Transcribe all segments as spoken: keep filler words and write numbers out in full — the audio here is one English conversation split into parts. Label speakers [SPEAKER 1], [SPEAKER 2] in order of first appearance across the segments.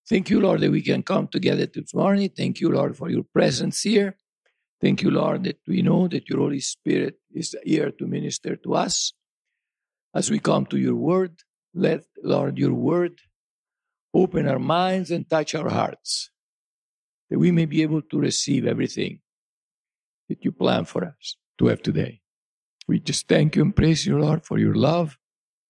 [SPEAKER 1] Thank you, Lord, that we can come together this morning. Thank you, Lord, for your presence here. Thank you, Lord, that we know that your Holy Spirit is here to minister to us. As we come to your word, let, Lord, your word open our minds and touch our hearts, that we may be able to receive everything that you plan for us to have today. We just thank you and praise you, Lord, for your love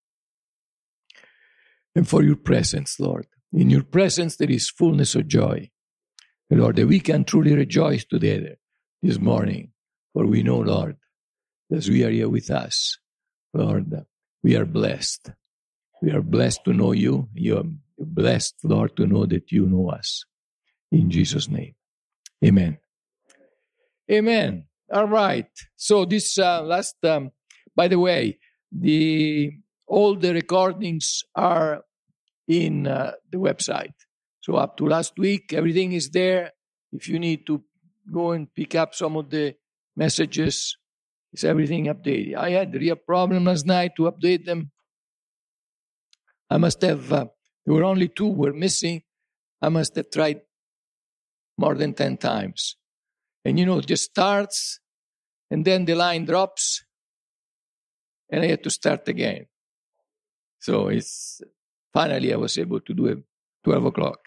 [SPEAKER 1] and for your presence, Lord. In your presence, there is fullness of joy. Lord, that we can truly rejoice together this morning, for we know, Lord, as we are here with us, Lord, we are blessed. We are blessed to know you. You are blessed, Lord, to know that you know us. In Jesus' name. Amen. Amen. All right. So this uh, last, um, by the way, the all the recordings are in uh, the website. So up to last week, everything is there. If you need to go and pick up some of the messages, it's everything updated. I had a real problem last night to update them. I must have, uh, there were only two were missing. I must have tried more than ten times. And you know, it just starts, and then the line drops, and I had to start again. So it's, finally I was able to do it twelve o'clock.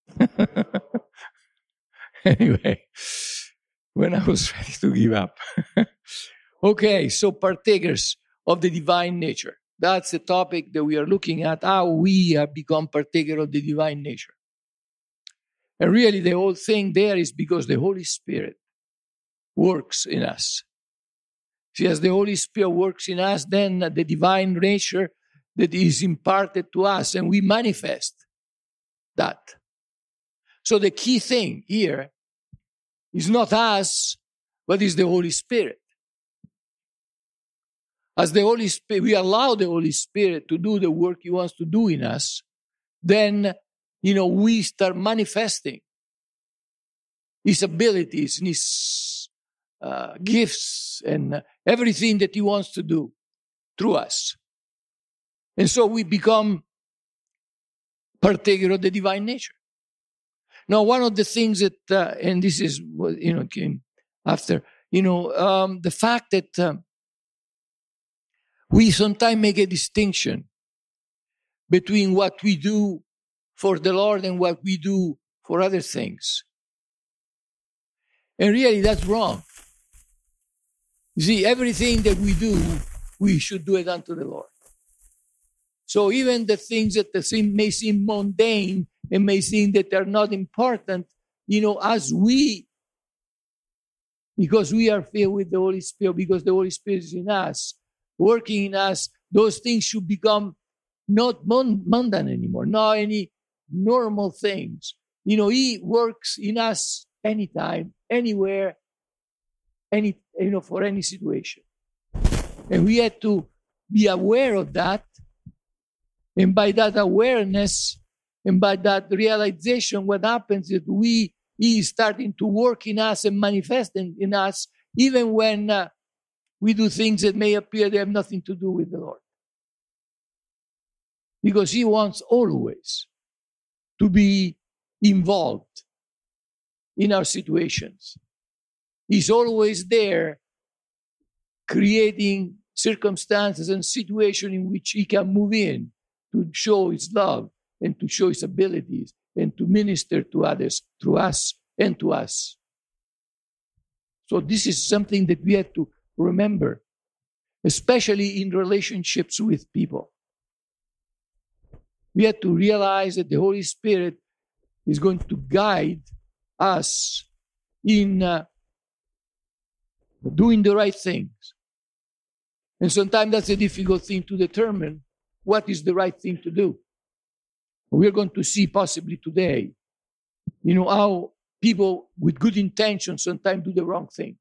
[SPEAKER 1] Anyway, when I was ready to give up. Okay, so partakers of the divine nature. That's the topic that we are looking at, how we have become partaker of the divine nature. And really the whole thing there is because the Holy Spirit works in us. See, as the Holy Spirit works in us, then the divine nature that is imparted to us, and we manifest that. So the key thing here is not us, but is the Holy Spirit. As the Holy Spirit, we allow the Holy Spirit to do the work He wants to do in us, then, you know, we start manifesting His abilities and His uh, gifts and everything that He wants to do through us. And so we become partaker of the divine nature. Now, one of the things that, uh, and this is what, you know, came after, you know, um, the fact that uh, we sometimes make a distinction between what we do for the Lord and what we do for other things. And really, that's wrong. You see, everything that we do, we should do it unto the Lord. So even the things that seem, may seem mundane and may seem that they're not important, you know, as we, because we are filled with the Holy Spirit, because the Holy Spirit is in us, working in us, those things should become not mundane anymore, not any normal things. You know, He works in us anytime, anywhere, any, you know, for any situation. And we have to be aware of that. And by that awareness and by that realization, what happens is we, He is starting to work in us and manifesting in us, even when uh, we do things that may appear they have nothing to do with the Lord. Because He wants always to be involved in our situations. He's always there creating circumstances and situations in which He can move in to show His love and to show His abilities and to minister to others through us and to us. So this is something that we have to remember, especially in relationships with people. We have to realize that the Holy Spirit is going to guide us in uh, doing the right things. And sometimes that's a difficult thing to determine what is the right thing to do. We're going to see possibly today, you know, how people with good intentions sometimes do the wrong thing.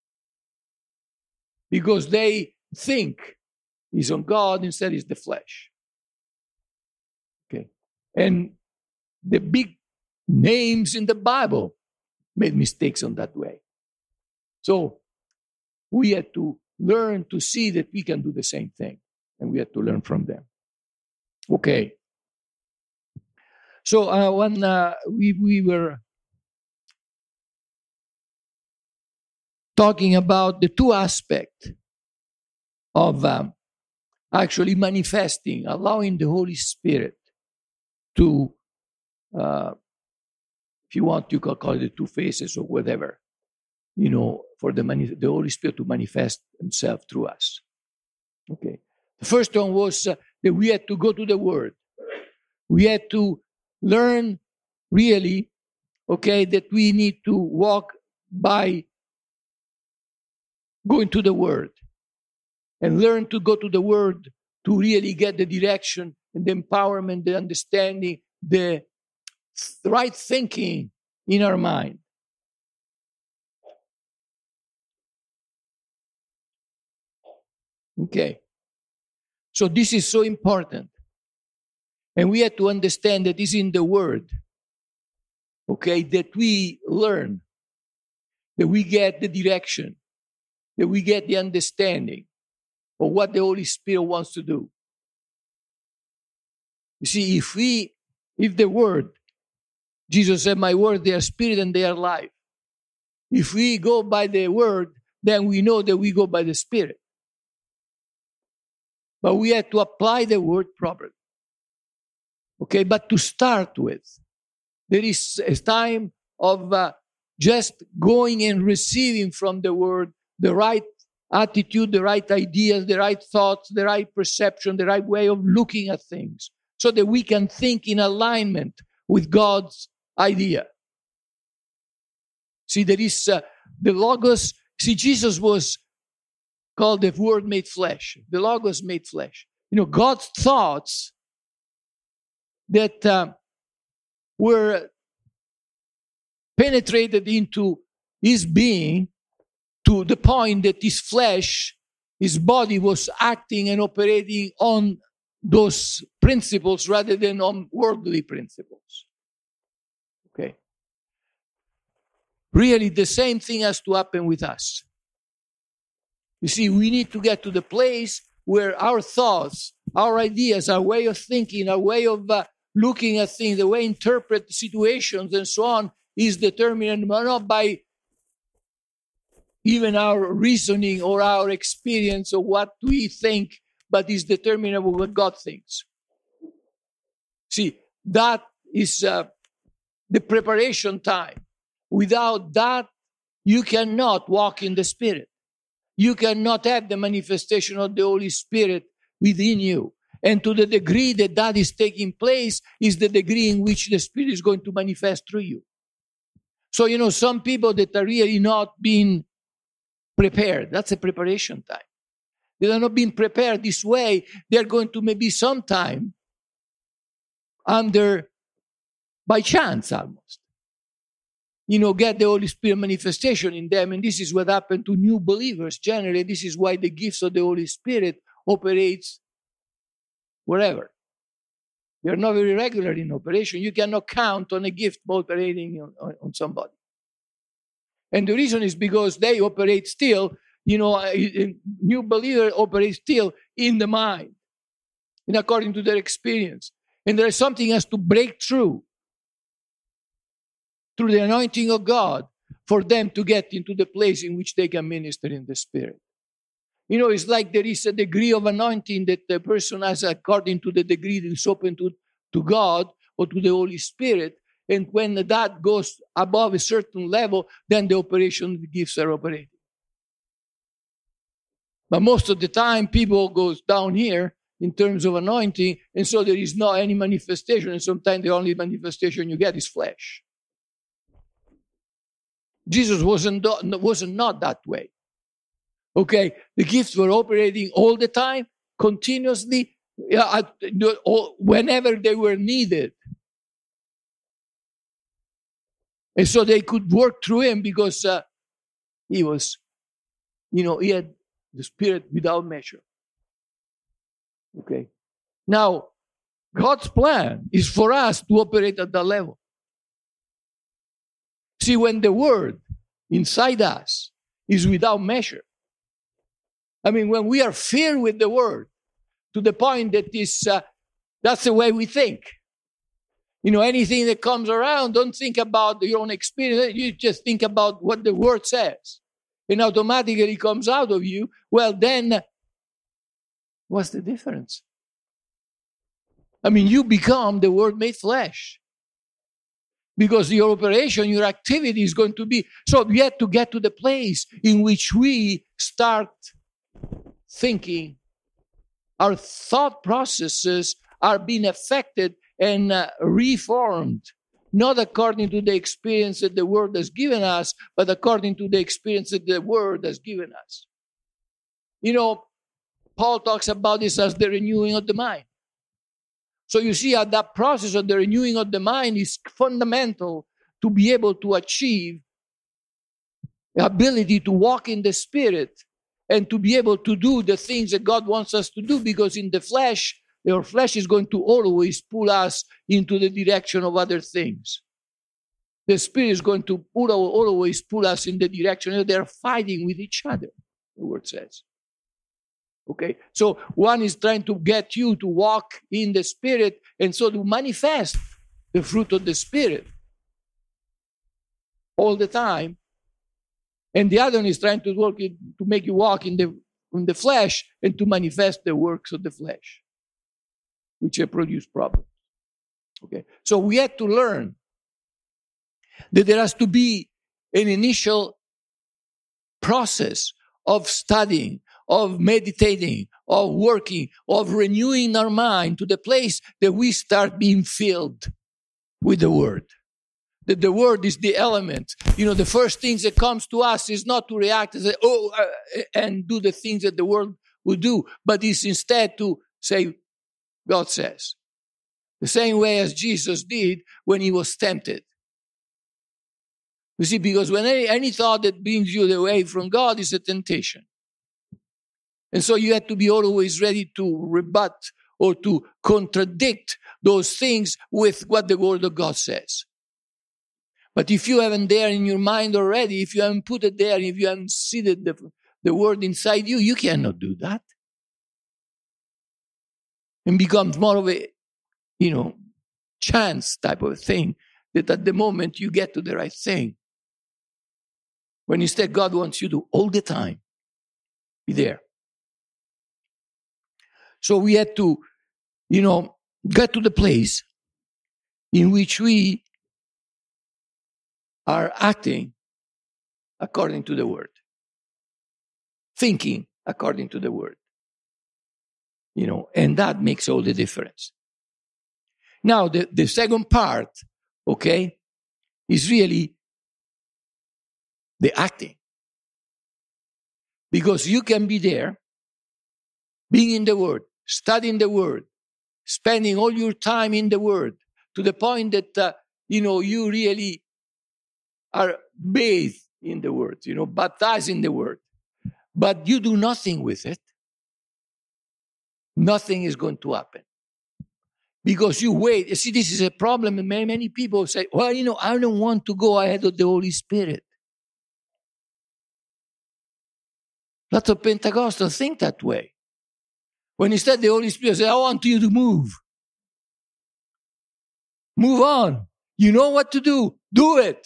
[SPEAKER 1] Because they think is on God, instead is the flesh. Okay. And the big names in the Bible made mistakes on that way. So we had to learn to see that we can do the same thing. And we had to learn from them. Okay. So uh, when uh, we, we were talking about the two aspects of um, actually manifesting, allowing the Holy Spirit to, uh, if you want, you can call it the two faces or whatever, you know, for the, mani- the Holy Spirit to manifest himself through us. Okay. The first one was uh, that we had to go to the Word. We had to learn really, okay, that we need to walk by going to the Word and learn to go to the Word to really get the direction and the empowerment, the understanding, the right thinking in our mind. Okay. So this is so important. And we have to understand that it's in the Word, okay, that we learn, that we get the direction, that we get the understanding of what the Holy Spirit wants to do. You see, if we, if the Word, Jesus said, my word, they are spirit and they are life. If we go by the Word, then we know that we go by the Spirit. But we have to apply the Word properly. Okay, but to start with, there is a time of uh, just going and receiving from the Word the right attitude, the right ideas, the right thoughts, the right perception, the right way of looking at things, so that we can think in alignment with God's idea. See, there is uh, the Logos. See, Jesus was called the Word made flesh. The Logos made flesh. You know, God's thoughts that uh, were penetrated into his being to the point that his flesh, his body was acting and operating on those principles rather than on worldly principles. Okay. Really, the same thing has to happen with us. You see, we need to get to the place where our thoughts, our ideas, our way of thinking, our way of uh, looking at things, the way we interpret situations and so on is determined not by even our reasoning or our experience of what we think, but is determined by what God thinks. See, that is uh, the preparation time. Without that, you cannot walk in the Spirit. You cannot have the manifestation of the Holy Spirit within you. And to the degree that that is taking place is the degree in which the Spirit is going to manifest through you. So, you know, some people that are really not being prepared, that's a preparation time. They are not being prepared this way. They're going to maybe sometime under, by chance almost, you know, get the Holy Spirit manifestation in them. And this is what happened to new believers generally. This is why the gifts of the Holy Spirit operates wherever. They're not very regular in operation. You cannot count on a gift operating on, on, on somebody. And the reason is because they operate still, you know, a, a new believer operates still in the mind and according to their experience. And there is something has to break through through the anointing of God for them to get into the place in which they can minister in the Spirit. You know, it's like there is a degree of anointing that the person has according to the degree that is open to, to God or to the Holy Spirit. And when that goes above a certain level, then the operation the gifts are operating. But most of the time, people go down here in terms of anointing, and so there is not any manifestation. And sometimes the only manifestation you get is flesh. Jesus wasn't, wasn't not that way. Okay, the gifts were operating all the time, continuously, whenever they were needed. And so they could work through him because uh, he was, you know, he had the Spirit without measure. Okay. Now, God's plan is for us to operate at that level. See, when the Word inside us is without measure, I mean, when we are filled with the Word to the point that is, uh, that's the way we think. You know, anything that comes around, don't think about your own experience. You just think about what the Word says. And automatically comes out of you. Well, then, what's the difference? I mean, you become the Word made flesh. Because your operation, your activity is going to be... So we have to get to the place in which we start thinking. Our thought processes are being affected and uh, reformed, not according to the experience that the Word has given us, but according to the experience that the Word has given us. You know, Paul talks about this as the renewing of the mind. So you see how that process of the renewing of the mind is fundamental to be able to achieve the ability to walk in the Spirit and to be able to do the things that God wants us to do, because in the flesh, your flesh is going to always pull us into the direction of other things. The Spirit is going to pull, always pull us in the direction. They're fighting with each other, the Word says. Okay, so one is trying to get you to walk in the Spirit and so to manifest the fruit of the Spirit all the time. And the other one is trying to work in, to make you walk in the in the flesh and to manifest the works of the flesh, which have produced problems. Okay, so we had to learn that there has to be an initial process of studying, of meditating, of working, of renewing our mind to the place that we start being filled with the Word. That the Word is the element. You know, the first things that comes to us is not to react and say, oh, uh, and do the things that the world would do, but is instead to say, God says. The same way as Jesus did when he was tempted. You see, because when any, any thought that brings you away from God is a temptation. And so you have to be always ready to rebut or to contradict those things with what the Word of God says. But if you haven't there in your mind already, if you haven't put it there, if you haven't seated the, the Word inside you, you cannot do that. And becomes more of a, you know, chance type of thing that at the moment you get to the right thing. When instead God wants you to all the time be there. So we had to, you know, get to the place in which we are acting according to the Word. Thinking according to the Word. You know, and that makes all the difference. Now, the, the second part, okay, is really the acting. Because you can be there, being in the Word, studying the Word, spending all your time in the Word, to the point that, uh, you know, you really are bathed in the Word, you know, baptized in the Word. But you do nothing with it. Nothing is going to happen. Because you wait. You see, this is a problem. And many, many people say, well, you know, I don't want to go ahead of the Holy Spirit. Lots of Pentecostals think that way. When instead the Holy Spirit says, I want you to move. Move on. You know what to do. Do it.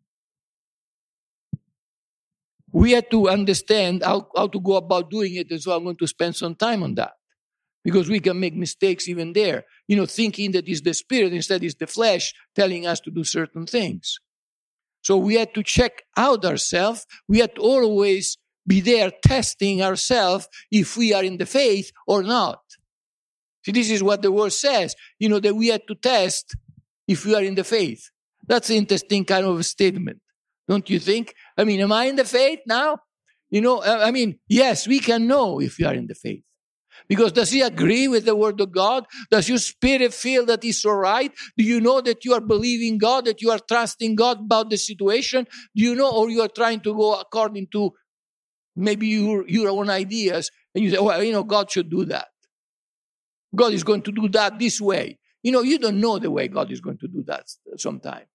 [SPEAKER 1] We had to understand how, how to go about doing it, and so I'm going to spend some time on that. Because we can make mistakes even there. You know, thinking that it's the Spirit, instead it's the flesh telling us to do certain things. So we had to check out ourselves. We had to always be there testing ourselves if we are in the faith or not. See, this is what the Word says. You know, that we had to test if we are in the faith. That's an interesting kind of a statement. Don't you think? I mean, am I in the faith now? You know, I mean, yes, we can know if you are in the faith. Because does he agree with the Word of God? Does your spirit feel that it's all right? Do you know that you are believing God, that you are trusting God about the situation? Do you know, or you are trying to go according to maybe your, your own ideas, and you say, well, you know, God should do that. God is going to do that this way. You know, you don't know the way God is going to do that sometime.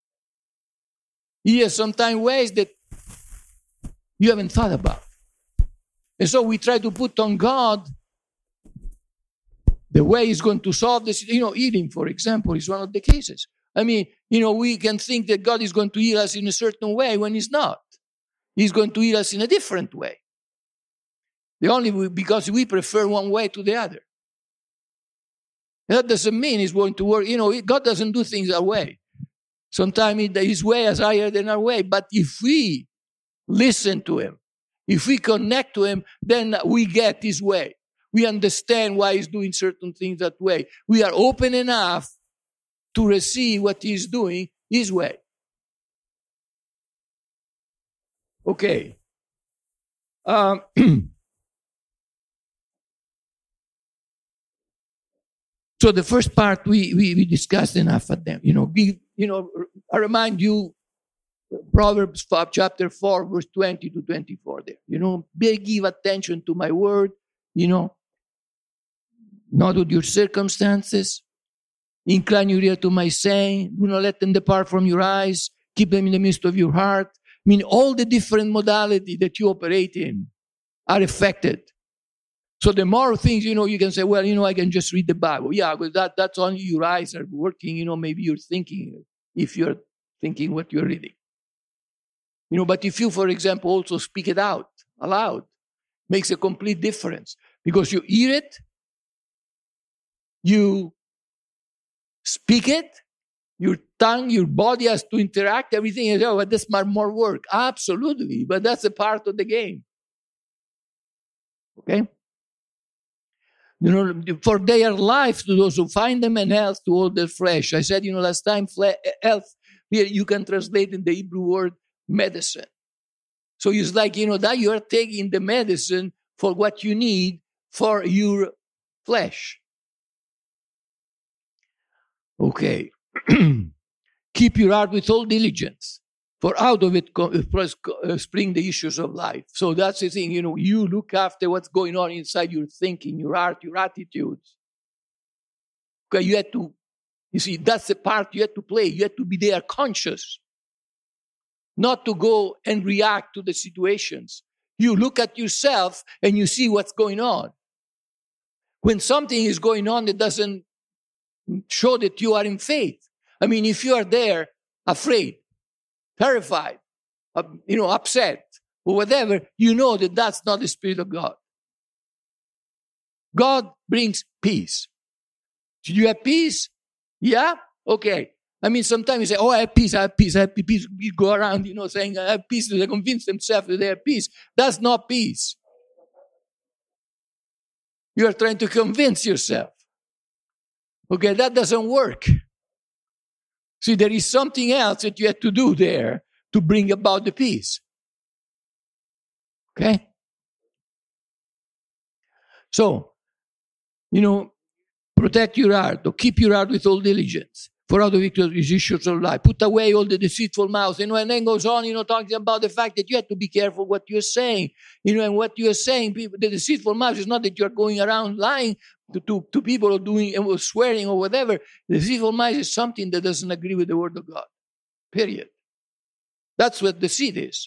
[SPEAKER 1] He has sometimes ways that you haven't thought about. And so we try to put on God the way is going to solve this. You know, healing, for example, is one of the cases. I mean, you know, we can think that God is going to heal us in a certain way when He's not. He's going to heal us in a different way. The only because we prefer one way to the other. That doesn't mean He's going to work. You know, God doesn't do things our way. Sometimes His way is higher than our way. But if we listen to Him, if we connect to Him, then we get His way. We understand why He's doing certain things that way. We are open enough to receive what He's doing His way. Okay. Um, so the first part we, we, we discussed enough of them. You know, we, you know, I remind you, Proverbs five, chapter four, verse twenty to twenty-four there. You know, be, give attention to my word, you know, not with your circumstances. Incline your ear to my saying. Do not let them depart from your eyes. Keep them in the midst of your heart. I mean, all the different modalities that you operate in are affected. So the more things, you know, you can say, well, you know, I can just read the Bible. Yeah, but that, that's only your eyes are working. You know, maybe you're thinking, if you're thinking what you're reading. You know, but if you, for example, also speak it out aloud, makes a complete difference. Because you hear it, you speak it, your tongue, your body has to interact, everything is, oh, but that's more work. Absolutely, but that's a part of the game. Okay? You know, for their life to those who find them and health to all their flesh. I said, you know, last time, health, here you can translate in the Hebrew word medicine. So it's like, you know, that you are taking the medicine for what you need for your flesh. Okay. Keep your heart with all diligence, for out of it spring the issues of life. So that's the thing, you know, you look after what's going on inside your thinking, your heart, your attitudes. Okay, you have to, you see, that's the part you have to play. You have to be there conscious, not to go and react to the situations. You look at yourself and you see what's going on. When something is going on that doesn't show that you are in faith. I mean, if you are there, afraid, terrified, uh, you know, upset, or whatever, you know that that's not the Spirit of God. God brings peace. Do you have peace? Yeah? Okay. I mean, sometimes you say, oh, I have peace, I have peace, I have peace. You go around, you know, saying, I have peace. They convince themselves that they have peace. That's not peace. You are trying to convince yourself. Okay, that doesn't work. See, there is something else that you have to do there to bring about the peace. Okay? So, you know, protect your heart, or keep your heart with all diligence. For out of it is issues of life. Put away all the deceitful mouths. You know, and then goes on, you know, talking about the fact that you have to be careful what you're saying. You know, and what you're saying, people, the deceitful mouth is not that you're going around lying to, to, to people or doing or swearing or whatever. The deceitful mouth is something that doesn't agree with the word of God. Period. That's what deceit is.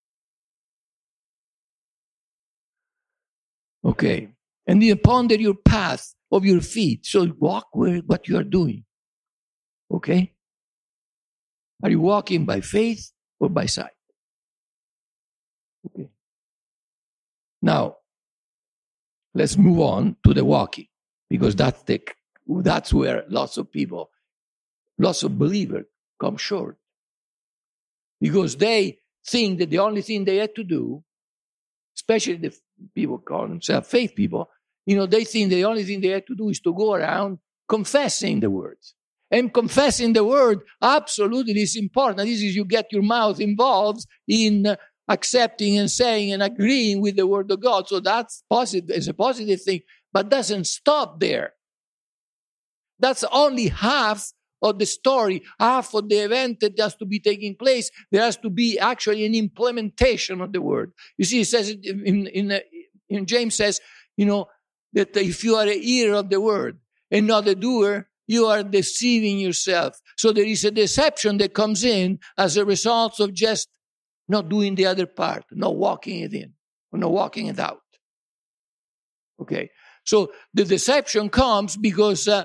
[SPEAKER 1] Okay. And then ponder your path of your feet. So walk where what you are doing. Okay? Are you walking by faith or by sight? Okay. Now, let's move on to the walking, because that's the that's where lots of people, lots of believers come short. Because they think that the only thing they have to do, especially the people call themselves faith people, you know, they think the only thing they have to do is to go around confessing the words. And confessing the word absolutely is important. This is you get your mouth involved in accepting and saying and agreeing with the word of God. So that's positive. It's a positive thing, but doesn't stop there. That's only half of the story, half of the event that has to be taking place. There has to be actually an implementation of the word. You see, it says in in, in James says, you know, that if you are a hearer of the word and not a doer, you are deceiving yourself. So there is a deception that comes in as a result of just not doing the other part, not walking it in, or not walking it out. Okay. So the deception comes because uh,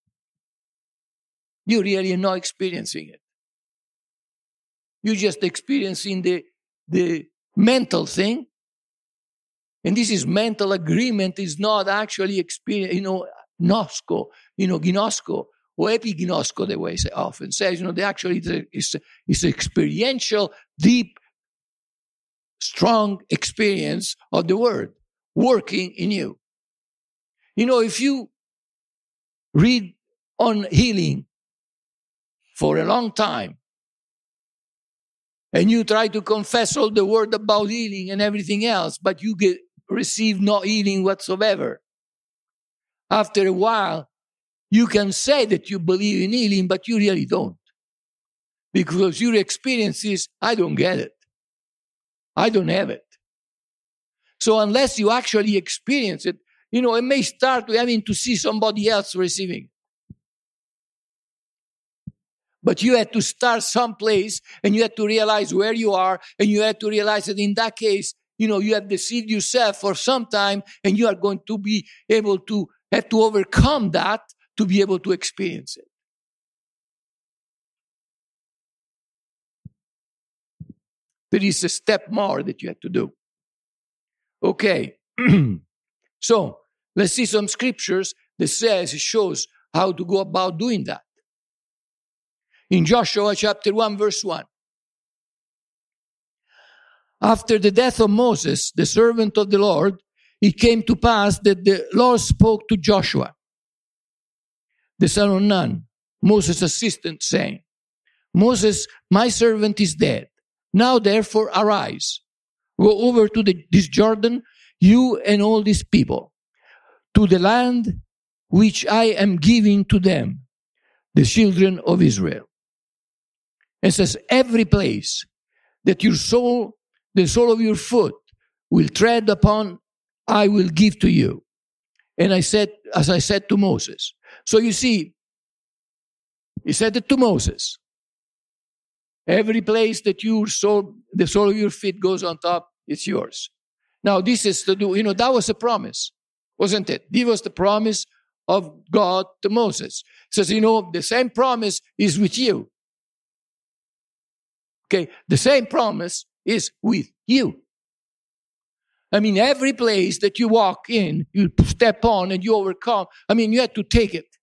[SPEAKER 1] you really are not experiencing it. You're just experiencing the, the mental thing. And this is mental agreement, is not actually experience, you know, gnosco, you know, gnosco, or epignosco, the way it often says, you know, they actually, it's, it's experiential, deep, strong experience of the word working in you. You know, if you read on healing for a long time, and you try to confess all the word about healing and everything else, but you get receive no healing whatsoever. After a while, you can say that you believe in healing, but you really don't. Because your experience is, I don't get it. I don't have it. So unless you actually experience it, you know, it may start with having to see somebody else receiving it. But you had to start someplace, and you had to realize where you are, and you had to realize that in that case, you know, you have deceived yourself for some time, and you are going to be able to have to overcome that to be able to experience it. There is a step more that you have to do. Okay. So, let's see some scriptures that says, it shows how to go about doing that. In Joshua chapter one, verse one. After the death of Moses, the servant of the Lord, it came to pass that the Lord spoke to Joshua, the son of Nun, Moses' assistant, saying, Moses, my servant is dead. Now therefore arise, go over to the, this Jordan, you and all these people, to the land which I am giving to them, the children of Israel. It says, every place that your soul, the sole of your foot will tread upon, I will give to you. And I said, as I said to Moses. So you see, he said it to Moses. Every place that your soul, the sole of your feet goes on top, it's yours. Now this is to do, you know, that was a promise, wasn't it? This was the promise of God to Moses. He says, you know, the same promise is with you. Okay, the same promise is with you. I mean, every place that you walk in, you step on and you overcome, I mean, you have to take it.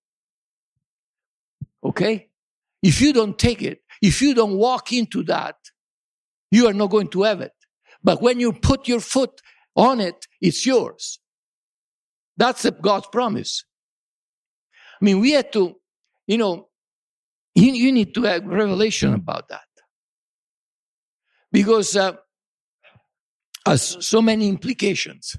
[SPEAKER 1] Okay? If you don't take it, if you don't walk into that, you are not going to have it. But when you put your foot on it, it's yours. That's God's promise. I mean, we have to, you know, you, you need to have revelation about that. Because uh, has so many implications.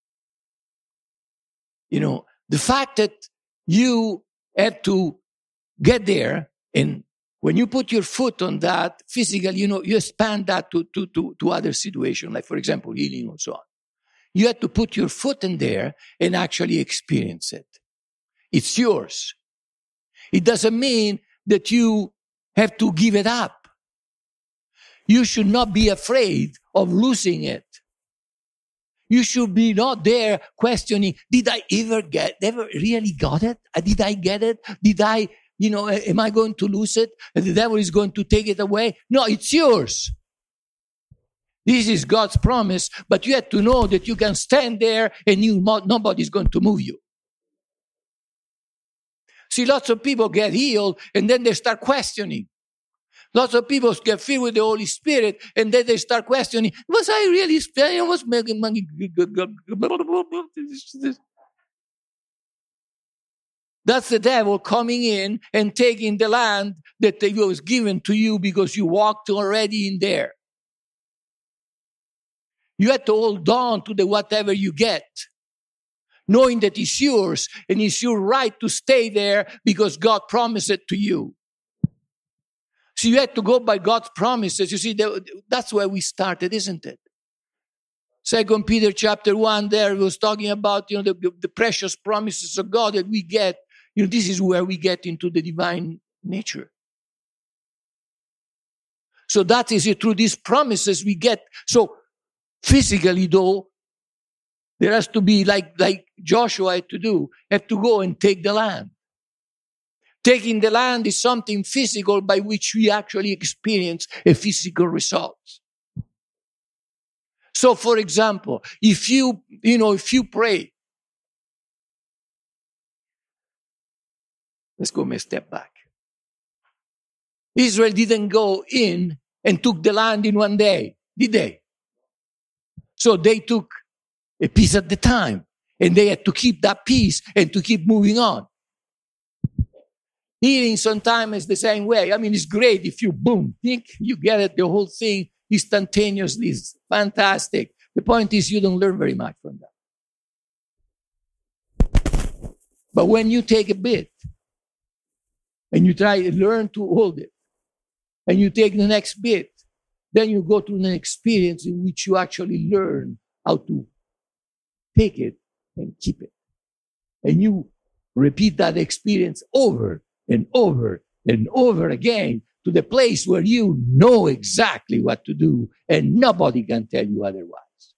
[SPEAKER 1] You know, the fact that you have to get there, and when you put your foot on that, physically, you know, you expand that to, to, to, to other situations, like, for example, healing and so on. You have to put your foot in there and actually experience it. It's yours. It doesn't mean that you have to give it up. You should not be afraid of losing it. You should be not there questioning, did I ever get, ever really got it? Did I get it? Did I, you know, am I going to lose it? And the devil is going to take it away? No, it's yours. This is God's promise, but you have to know that you can stand there and you, nobody's going to move you. See, lots of people get healed and then they start questioning. Lots of people get filled with the Holy Spirit, and then they start questioning, was I really, I was making money? That's the devil coming in and taking the land that was given to you because you walked already in there. You have to hold on to the whatever you get, knowing that it's yours, and it's your right to stay there because God promised it to you. So you had to go by God's promises. You see, that's where we started, isn't it? Second Peter chapter one there was talking about, you know, the, the precious promises of God that we get. You know, this is where we get into the divine nature. So that is it. Through these promises we get. So physically though, There has to be, like, like Joshua had to do, had to go and take the land. Taking the land is something physical by which we actually experience a physical result. So, for example, if you, you know, if you pray, let's go a step back. Israel didn't go in and took the land in one day, did they? So they took a piece at the time, and they had to keep that piece and to keep moving on. Healing sometimes is the same way. I mean, it's great if you, boom, think you get it, the whole thing instantaneously. It's fantastic. The point is you don't learn very much from that. But when you take a bit and you try to learn to hold it, and you take the next bit, then you go to an experience in which you actually learn how to take it and keep it. And you repeat that experience over and over and over again to the place where you know exactly what to do and nobody can tell you otherwise.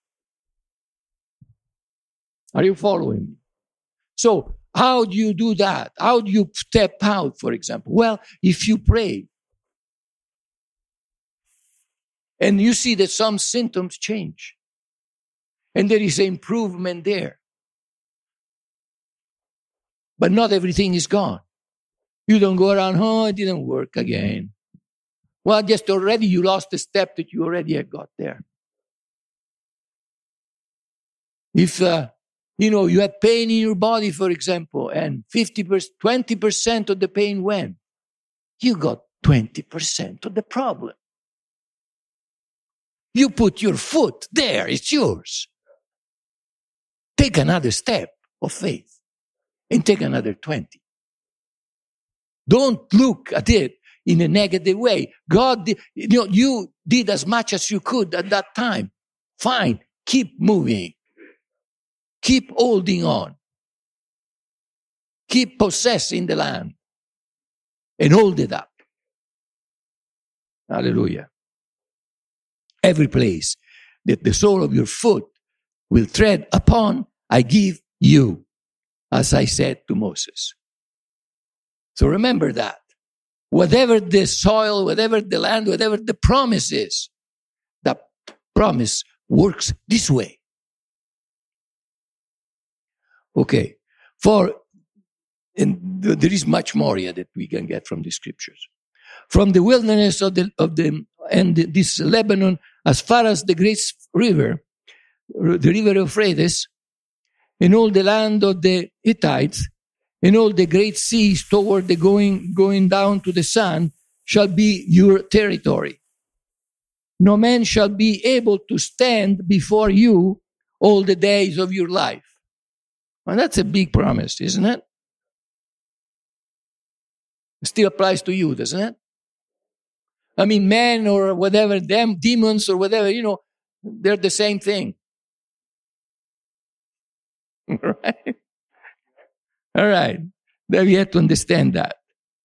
[SPEAKER 1] Are you following me? So how do you do that? How do you step out, for example? Well, if you pray and you see that some symptoms change and there is an improvement there, but not everything is gone. You don't go around, oh, it didn't work again. Well, just already you lost a step that you already had got there. If, uh, you know, you had pain in your body, for example, and fifty percent, twenty percent of the pain went, you got twenty percent of the problem. You put your foot there, it's yours. Take another step of faith and take another twenty. Don't look at it in a negative way. God, did, you know, you did as much as you could at that time. Fine. Keep moving. Keep holding on. Keep possessing the land. And hold it up. Hallelujah. Every place that the sole of your foot will tread upon, I give you, as I said to Moses. So remember that. Whatever the soil, whatever the land, whatever the promise is, the promise works this way. Okay. For, and there is much more here that we can get from the scriptures. From the wilderness of the, of the, and this Lebanon, as far as the great river, the river Euphrates, and all the land of the Hittites, and all the great seas toward the going, going down to the sun shall be your territory. No man shall be able to stand before you all the days of your life. Well, that's a big promise, isn't it? It still applies to you, doesn't it? I mean, men or whatever, them, demons or whatever, you know, they're the same thing. Right? All right. Then we have to understand that.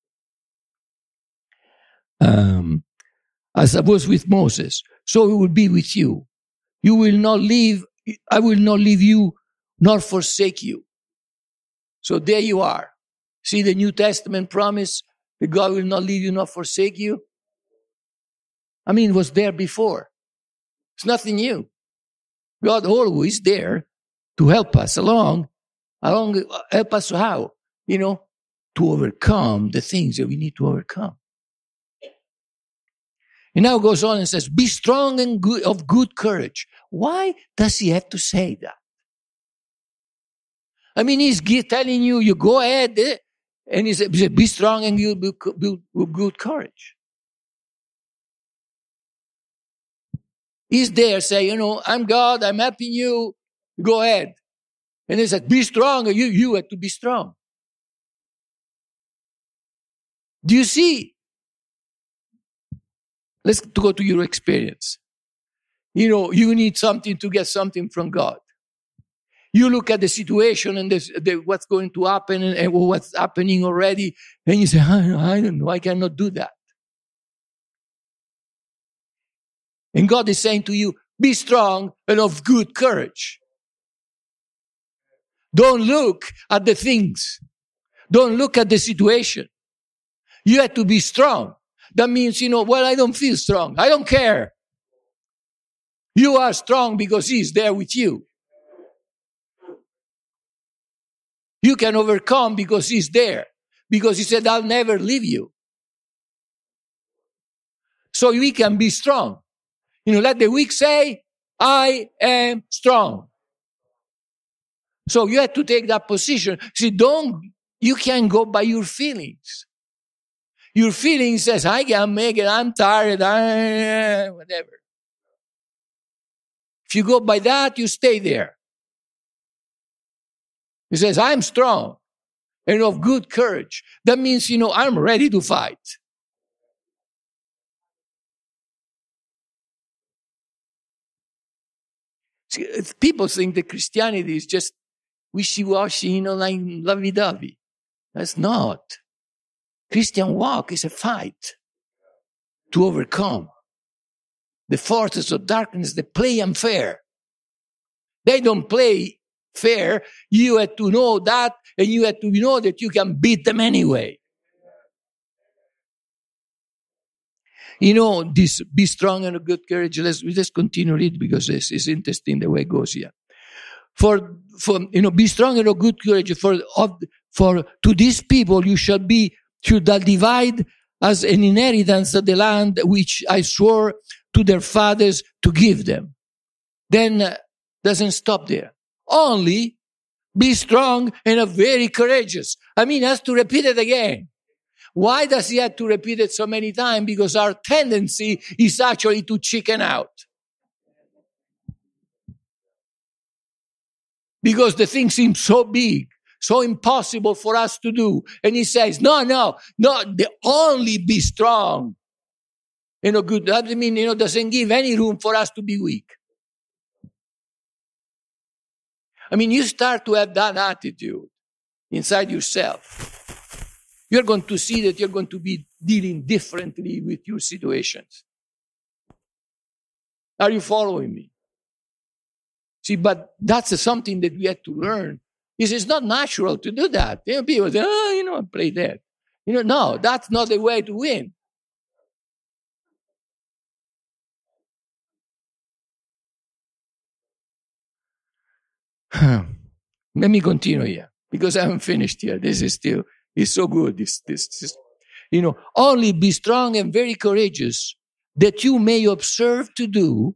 [SPEAKER 1] Um, as I was with Moses, so it will be with you. You will not leave, I will not leave you nor forsake you. So there you are. See the New Testament promise that God will not leave you nor forsake you? I mean, it was there before. It's nothing new. God always there to help us along. Along, help us how? You know, to overcome the things that we need to overcome. And now it goes on and says, be strong and good, of good courage. Why does he have to say that? I mean, he's telling you, you go ahead, eh? And he said, be strong and you be, be, be good courage. He's there saying, you know, I'm God, I'm helping you, go ahead. And he said, be strong, you, you have to be strong. Do you see? Let's go to your experience. You know, you need something to get something from God. You look at the situation and the, the, what's going to happen and, and what's happening already, and you say, I, I don't know, I cannot do that. And God is saying to you, be strong and of good courage. Don't look at the things. Don't look at the situation. You have to be strong. That means, you know, well, I don't feel strong. I don't care. You are strong because he's there with you. You can overcome because he's there. Because he said, I'll never leave you. So we can be strong. You know, let the weak say, I am strong. So you have to take that position. See, don't, you can't go by your feelings. Your feelings says, I can't make it, I'm tired, I, whatever. If you go by that, you stay there. He says, I'm strong and of good courage. That means, you know, I'm ready to fight. See, people think that Christianity is just wishy-washy, you know, like lovey-dovey. That's not. Christian walk is a fight to overcome the forces of darkness that play unfair. They don't play fair. You have to know that, and you have to know that you can beat them anyway. You know, this be strong and of good courage. Let's just continue read because this is interesting the way it goes here. For, for you know, be strong and of good courage. For of for to these people you shall be should divide as an inheritance of the land which I swore to their fathers to give them. Then uh, doesn't stop there. Only be strong and uh, very courageous. I mean, he has to repeat it again. Why does he have to repeat it so many times? Because our tendency is actually to chicken out. Because the thing seems so big, so impossible for us to do. And he says, no, no, no, the only be strong. You know, good. That mean, you know, doesn't give any room for us to be weak. I mean, you start to have that attitude inside yourself. You're going to see that you're going to be dealing differently with your situations. Are you following me? See, but that's something that we have to learn. It's, it's not natural to do that. You know, people say, oh, you know, play that. You know, no, that's not the way to win. Let me continue here because I haven't finished here. This is still, it's so good. This, this, this, you know, only be strong and very courageous that you may observe to do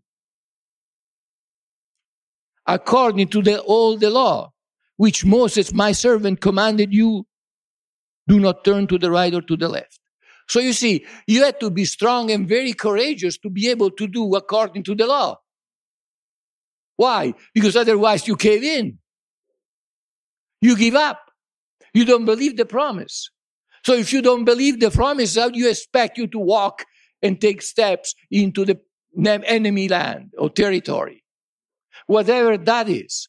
[SPEAKER 1] according to the, all the law, which Moses, my servant, commanded you. Do not turn to the right or to the left. So you see, you have to be strong and very courageous to be able to do according to the law. Why? Because otherwise you cave in. You give up. You don't believe the promise. So if you don't believe the promise, how do you expect you to walk and take steps into the enemy land or territory? Whatever that is.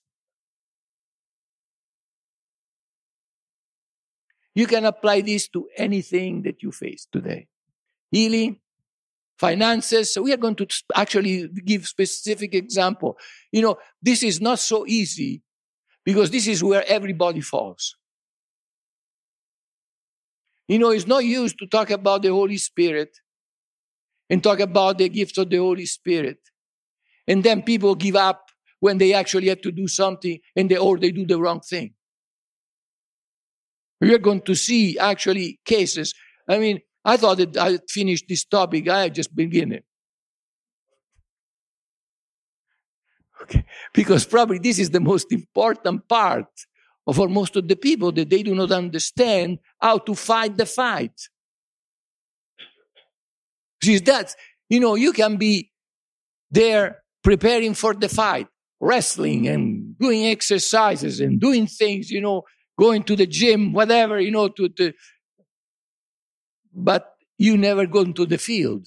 [SPEAKER 1] You can apply this to anything that you face today. Healing, finances. So we are going to actually give specific example. You know, this is not so easy because this is where everybody falls. You know, it's not used to talk about the Holy Spirit and talk about the gifts of the Holy Spirit. And then people give up when they actually have to do something and they, or they do the wrong thing. We are going to see actually cases. I mean, I thought that I finished this topic. I just beginning. Okay. Because probably this is the most important part for most of the people, that they do not understand how to fight the fight. See, that's, you know, you can be there preparing for the fight, wrestling and doing exercises and doing things, you know, going to the gym, whatever, you know, to, to but you never go into the field.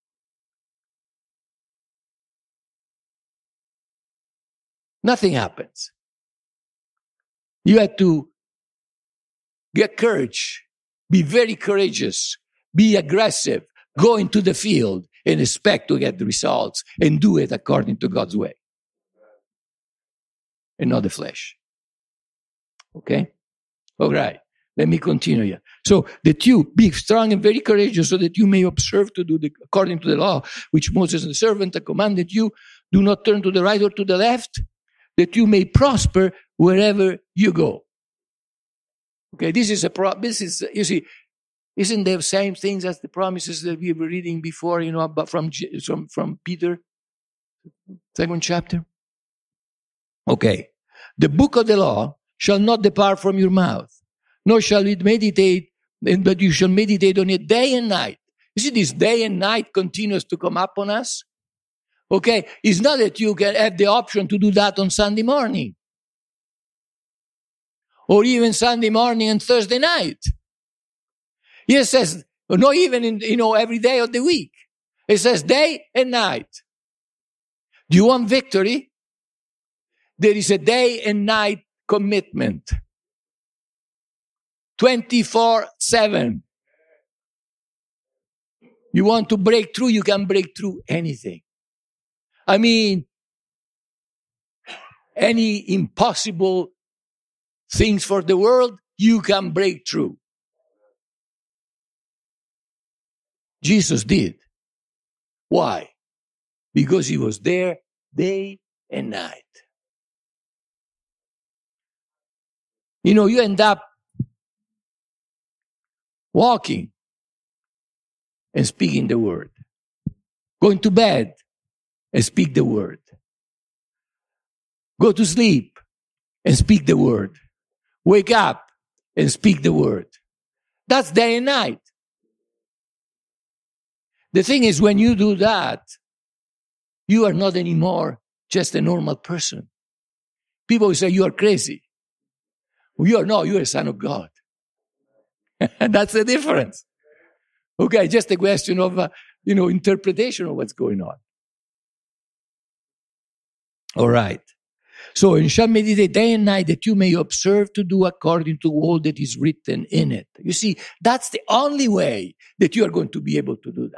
[SPEAKER 1] Nothing happens. You have to get courage, be very courageous, be aggressive, go into the field and expect to get the results and do it according to God's way and not the flesh. Okay? All right. Let me continue here. So that you be strong and very courageous, so that you may observe to do the, according to the law, which Moses the servant commanded you. Do not turn to the right or to the left, that you may prosper wherever you go. Okay, this is a pro- this is, you see, isn't there the same things as the promises that we were reading before, you know, about from, from, from Peter, second chapter? Okay. The book of the law shall not depart from your mouth, nor shall it meditate, but you shall meditate on it day and night. You see, this day and night continues to come upon us. Okay? It's not that you can have the option to do that on Sunday morning, or even Sunday morning and Thursday night. It says, not even in, you know, every day of the week. It says day and night. Do you want victory? There is a day and night commitment. twenty-four seven. You want to break through, you can break through anything. I mean, any impossible things for the world, you can break through. Jesus did. Why? Because he was there day and night. You know, you end up walking and speaking the word. Going to bed and speak the word. Go to sleep and speak the word. Wake up and speak the word. That's day and night. The thing is, when you do that, you are not anymore just a normal person. People will say you are crazy. You are not, you are a son of God. That's the difference. Okay, just a question of, uh, you know, interpretation of what's going on. All right. So, and shall meditate day and night, that you may observe to do according to all that is written in it. You see, that's the only way that you are going to be able to do that.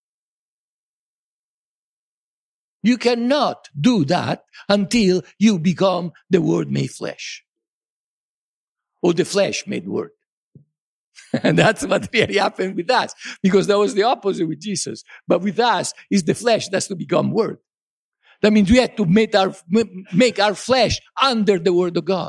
[SPEAKER 1] You cannot do that until you become the Word made flesh, or the flesh made Word. And that's what really happened with us, because that was the opposite with Jesus. But with us, it's the flesh that's to become Word. That means we had to make our, make our flesh under the Word of God.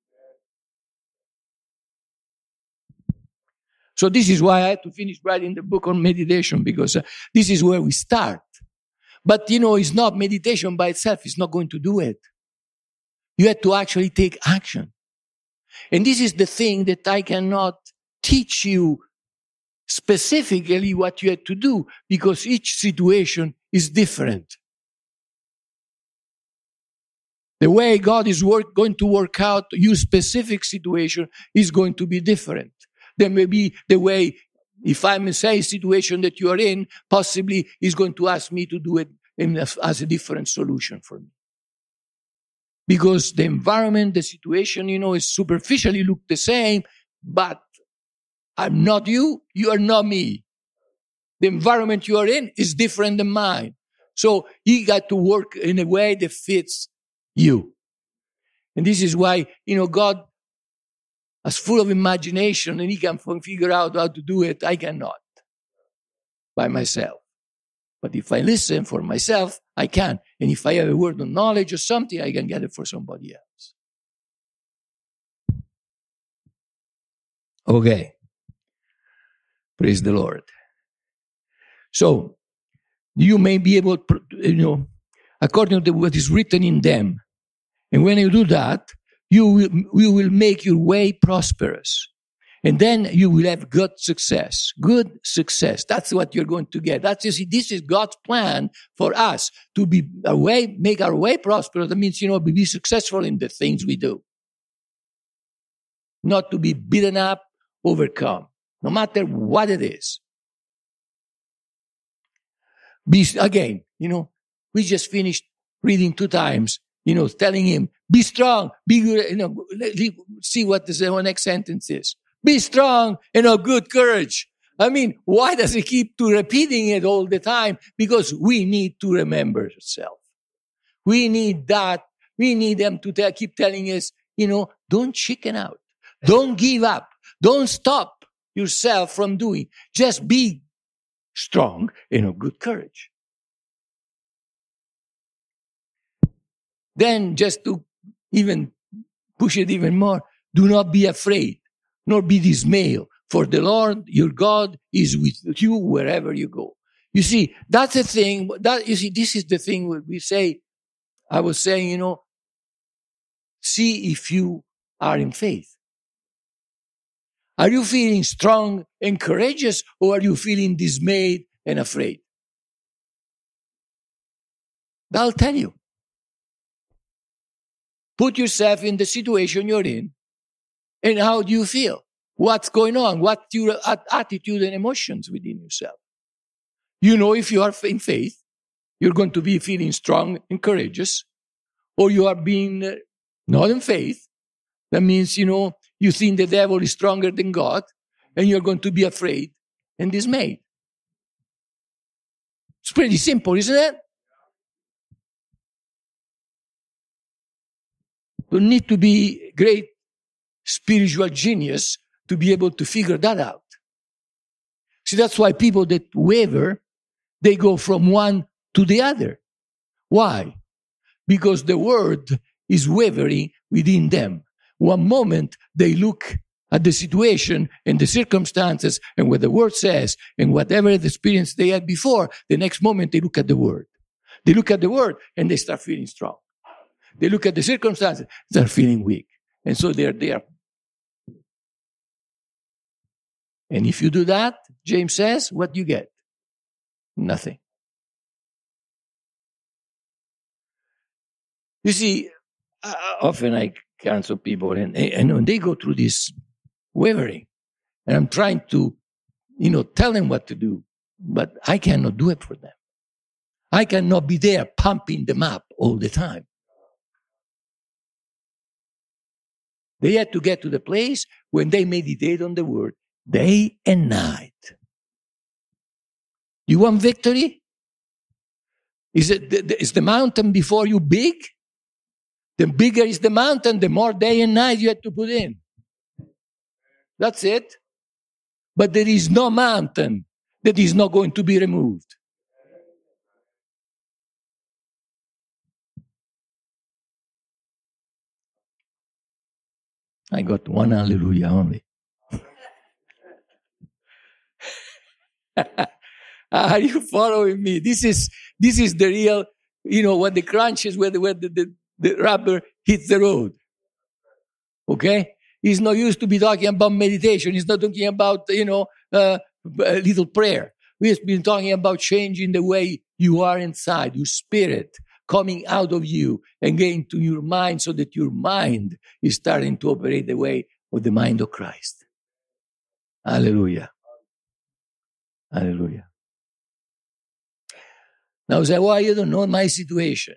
[SPEAKER 1] So this is why I had to finish writing the book on meditation, because uh, this is where we start. But, you know, it's not meditation by itself. It's not going to do it. You have to actually take action. And this is the thing that I cannot teach you specifically what you have to do, because each situation is different. The way God is work, going to work out your specific situation is going to be different. There may be the way, if I'm in the same situation that you are in, possibly he's going to ask me to do it in a, as a different solution for me. Because the environment, the situation, you know, is superficially look the same, but I'm not you, you are not me. The environment you are in is different than mine. So you got to work in a way that fits you. And this is why, you know, God is full of imagination and he can figure out how to do it. I cannot by myself. But if I listen for myself, I can. And if I have a word of knowledge or something, I can get it for somebody else. Okay. Praise the Lord. So, you may be able to, you know, according to what is written in them. And when you do that, you will, you will make your way prosperous. And then you will have good success. Good success. That's what you're going to get. That's, you see, this is God's plan for us to be a way, make our way prosperous. That means, you know, be successful in the things we do. Not to be beaten up, overcome. No matter what it is. Be, again, you know, we just finished reading two times, you know, telling him, be strong, be good, you know, see what the next sentence is. Be strong and of good courage. I mean, why does he keep to repeating it all the time? Because we need to remember ourselves. We need that. We need them to tell, keep telling us, you know, don't chicken out. Don't give up. Don't stop yourself from doing. Just be strong and of good courage. Then just to even push it even more, do not be afraid, nor be dismayed, for the Lord your God is with you wherever you go. You see, that's the thing, that, you see, this is the thing where we say, I was saying, you know, see if you are in faith. Are you feeling strong and courageous, or are you feeling dismayed and afraid? That'll tell you. Put yourself in the situation you're in, and how do you feel? What's going on? What's your attitude and emotions within yourself? You know, if you are in faith, you're going to be feeling strong and courageous, or you are being uh, not in faith. That means, you know, you think the devil is stronger than God, and you're going to be afraid and dismayed. It's pretty simple, isn't it? Don't need to be a great spiritual genius to be able to figure that out. See, that's why people that waver, they go from one to the other. Why? Because the word is wavering within them. One moment they look at the situation and the circumstances and what the word says and whatever the experience they had before, the next moment they look at the word. They look at the word and they start feeling strong. They look at the circumstances, they're feeling weak. And so they're there. And if you do that, James says, what do you get? Nothing. You see, uh, often I counsel people, and, and when they go through this wavering, and I'm trying to, you know, tell them what to do, but I cannot do it for them. I cannot be there pumping them up all the time. They had to get to the place when they meditate on the word day and night. You want victory? Is it the, is the mountain before you big? The bigger is the mountain, the more day and night you have to put in. That's it. But there is no mountain that is not going to be removed. I got one hallelujah only. Are you following me? This is this is the real, you know, when the crunches, where the where the, the, the rubber hits the road. Okay? He's not used to be talking about meditation. He's not talking about, you know, uh, a little prayer. We've been talking about changing the way you are inside, your spirit coming out of you and getting to your mind so that your mind is starting to operate the way of the mind of Christ. Hallelujah. Hallelujah. Now say, why you don't know my situation?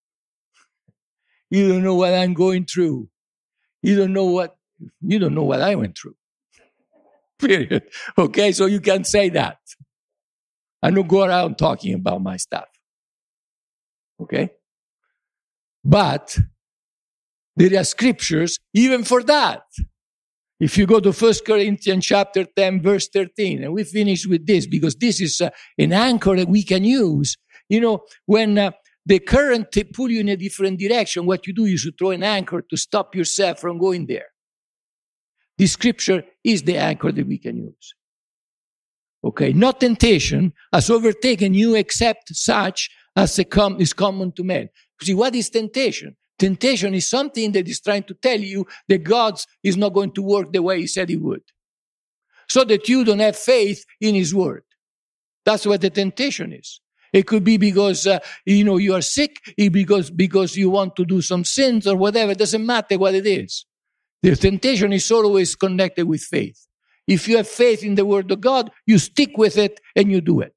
[SPEAKER 1] You don't know what I'm going through. You don't know what, you don't know what I went through. Period. Okay, so you can say that. I don't go around talking about my stuff. Okay? But there are scriptures even for that. If you go to First Corinthians chapter ten, verse thirteen, and we finish with this because this is uh, an anchor that we can use. You know, when uh, the current pull you in a different direction, what you do is you throw an anchor to stop yourself from going there. This scripture is the anchor that we can use. Okay, no temptation has overtaken you except such as com- is common to men. See, what is temptation? Temptation is something that is trying to tell you that God is not going to work the way He said He would. So that you don't have faith in His word. That's what the temptation is. It could be because, uh, you know, you are sick, because, because you want to do some sins or whatever. It doesn't matter what it is. The temptation is always connected with faith. If you have faith in the word of God, you stick with it and you do it.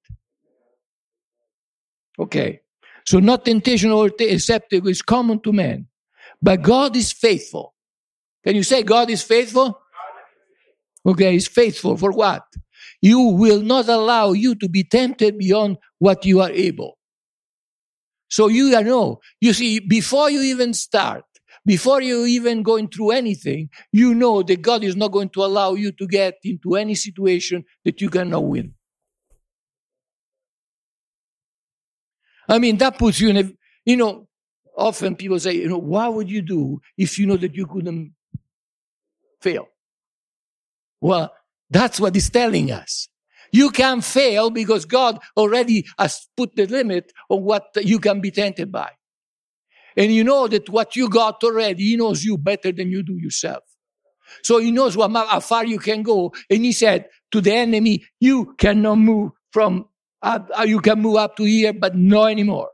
[SPEAKER 1] Okay. So not temptation or except it is common to men. But God is faithful. Can you say God is faithful? Okay, He's faithful for what? You will not allow you to be tempted beyond what you are able. So you know, you see, before you even start, before you even going through anything, you know that God is not going to allow you to get into any situation that you cannot win. I mean, that puts you in a, you know, often people say, you know, what would you do if you know that you couldn't fail? Well, that's what he's telling us. You can fail because God already has put the limit on what you can be tempted by. And you know that what you got already, he knows you better than you do yourself. So he knows what, how far you can go. And he said to the enemy, you cannot move from, uh, you can move up to here, but no anymore.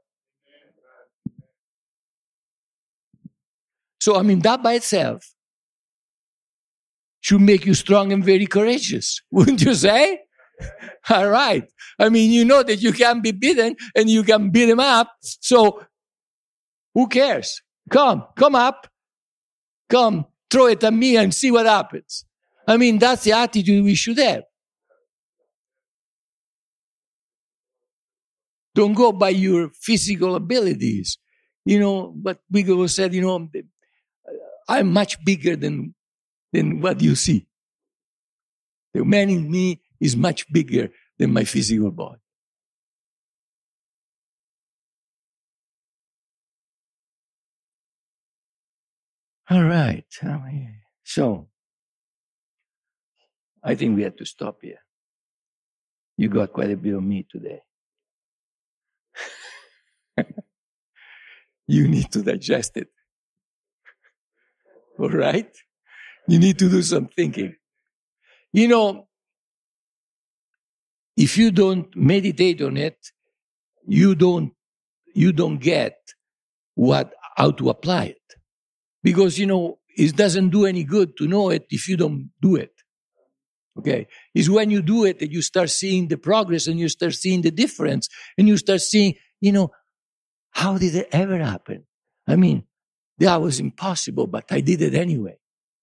[SPEAKER 1] So, I mean, that by itself should make you strong and very courageous. Wouldn't you say? All right. I mean, you know that you can be beaten and you can beat him up. So, who cares? Come, come up. Come, throw it at me and see what happens. I mean, that's the attitude we should have. Don't go by your physical abilities. You know, but Bigelow said, you know, I'm much bigger than, than what you see. The man in me is much bigger than my physical body. All right. So, I think we have to stop here. You got quite a bit of meat today. You need to digest it. All right? You need to do some thinking. You know, if you don't meditate on it, you don't, you don't get what, how to apply it. Because, you know, it doesn't do any good to know it if you don't do it. Okay? It's when you do it that you start seeing the progress and you start seeing the difference and you start seeing, you know, how did it ever happen? I mean, that was impossible, but I did it anyway.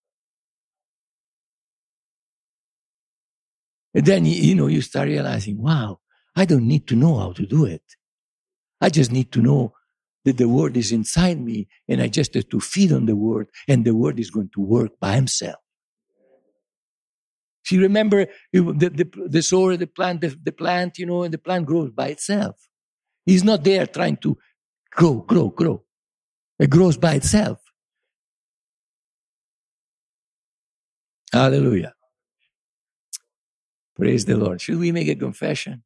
[SPEAKER 1] And then, you know, you start realizing, wow, I don't need to know how to do it. I just need to know that the word is inside me and I just have to feed on the word and the word is going to work by himself. See, remember the, the, the sower, the plant, the, the plant, you know, and the plant grows by itself. He's not there trying to grow, grow, grow. It grows by itself. Hallelujah. Praise the Lord. Should we make a confession?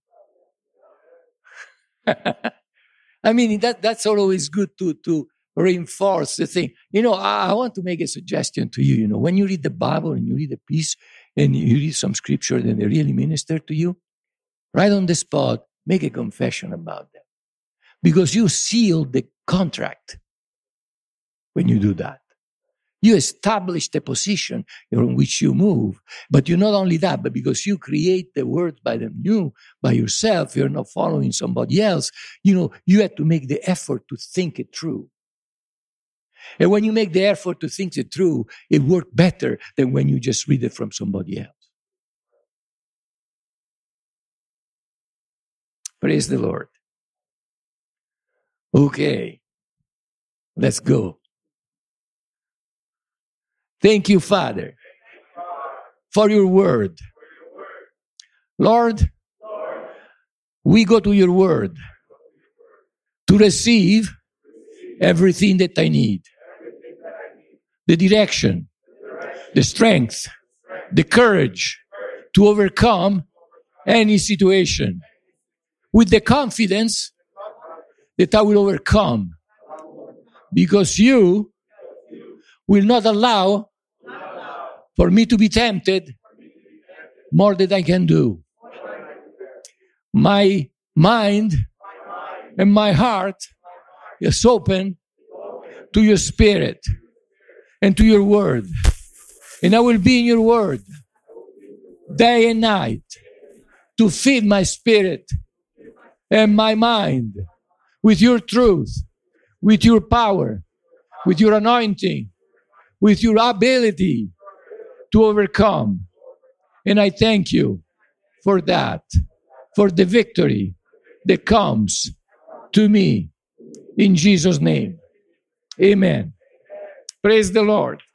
[SPEAKER 1] I mean, that, that's always good to, to reinforce the thing. You know, I, I want to make a suggestion to you. You know, when you read the Bible and you read a piece and you read some scripture and they really minister to you, right on the spot, make a confession about them. Because you seal the contract when you do that. You establish the position in which you move. But you not only that, but because you create the words by them new, by yourself, you're not following somebody else, you know, you have to make the effort to think it through. And when you make the effort to think it through, it works better than when you just read it from somebody else. Praise the Lord. Okay. Let's go. Thank you, Father, for your word. Lord, we go to your word to receive everything that I need. The direction, the strength, the courage to overcome any situation with the confidence that I will overcome because you will not allow for me to be tempted more than I can do. My mind and my heart is open to your spirit and to your word. And I will be in your word day and night to feed my spirit and my mind with your truth, with your power, with your anointing, with your ability to overcome. And I thank you for that, for the victory that comes to me in Jesus' name. Amen Praise the Lord.